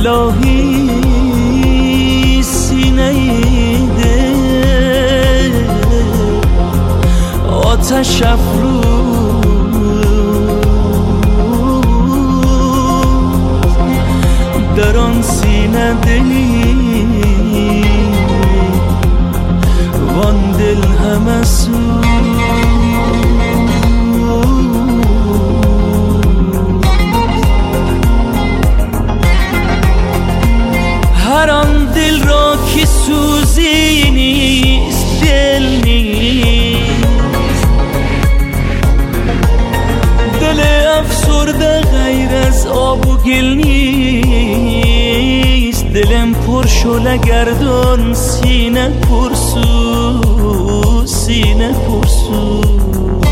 الهی سینه دل آتش افروز، در آن سینه دلی وان دل همه سوز. هر آن دل را که سوزی نیست، دل نیست، دل افسرده غیر از آب و گل نیست. دلم پر شعله گردان، سینه پرسوز، سینه پرسوز.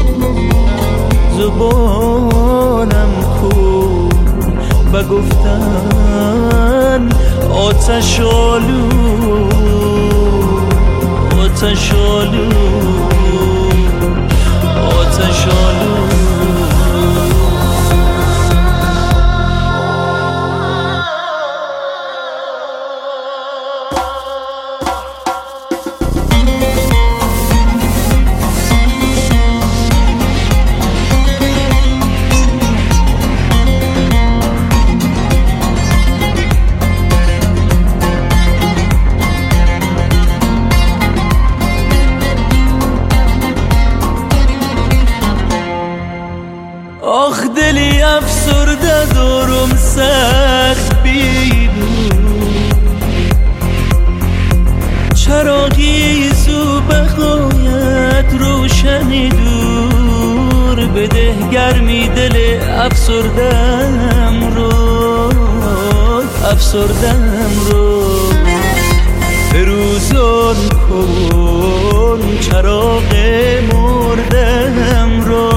زبانم کن و گفتن آتش آلود، آتش آلود، آتش آلود. آخ دلی افسرده دارم سخت بیدون، چراغی زو بخواید روشنی دور بده گرمی دل افسردم رو، افسردم رو. فروزان کن چراغ مردم رو،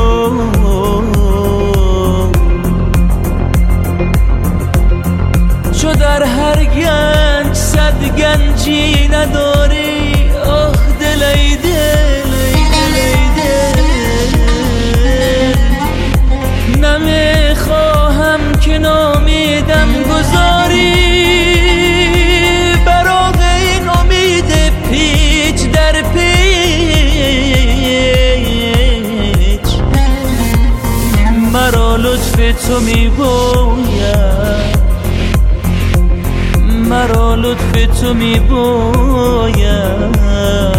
چو در هر گنج صد گنجی نداری. آخ دل ای دل ای دل ای دل، نمیخواهم که نامیدم گذاری. براغ این امید پیچ در پیچ، مرا لطف تو میباید، مرا لطف تو میباید.